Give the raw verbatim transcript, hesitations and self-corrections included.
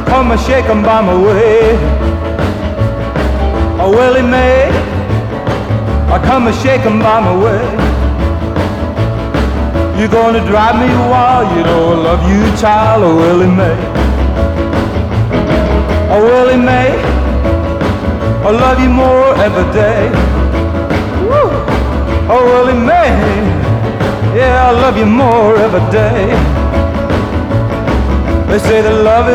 come and shake 'em by my way. Oh, Willie Mae, I come and shake 'em by my way. You're gonna drive me wild, you know I love you, child. Oh, Willie Mae. Oh, Willie Mae, I love you more every day. Woo. Oh, Willie Mae, yeah, I love you more every day. They say that love is